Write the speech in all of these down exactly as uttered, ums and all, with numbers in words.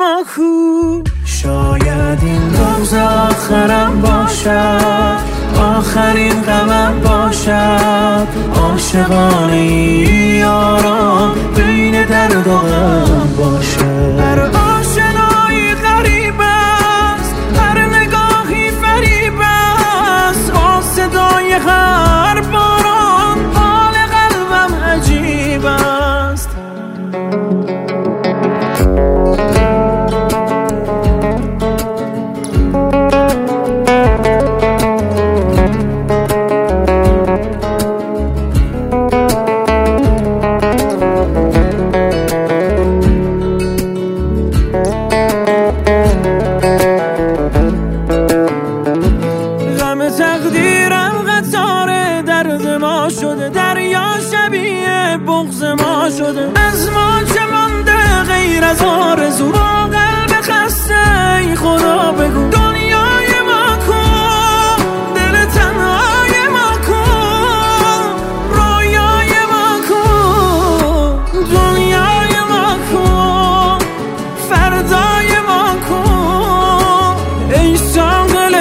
ما کو. شاید این روز آخرم باشد، آخرین غمم باشد. عاشقانه یاران بین درد و غم باشد. هر آشنایی غریب است، هر نگاهی فریب است. با صدای هر باران حال قلبم عجیب است. تقدیرم قطار درد ما شده، دریا شبیه بغض ما شده. از ما چه مانده غیر از آرزو؟ با قلب خسته ای خدا بگو دنیای ما کن، دل تنهای ما کن، رویای ما کن، دنیای ما کن، فردای ما کن. ای ساقل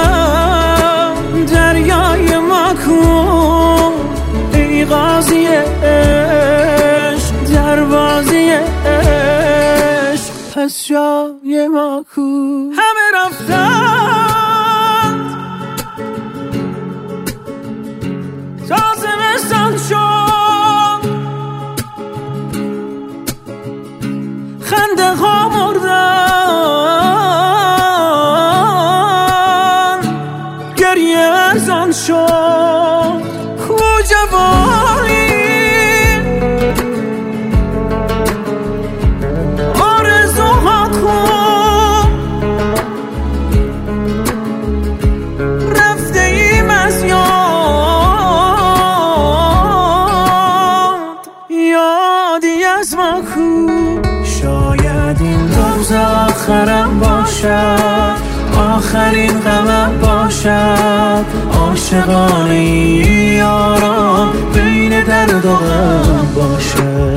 دریای ما کن، ای قاضی عشق دروازی عشق، پس جای ما کو. همه رفتند تا زمستان شد، خنده ها مردن، گریه ارزان شد. کو جوانی آرزوها کن، رفته ایم از یاد، یادی از ما کو. شاید این روز آخرم باشد، آخرین غمم باشد. عاشقانه یاران بین درد و غم باشد.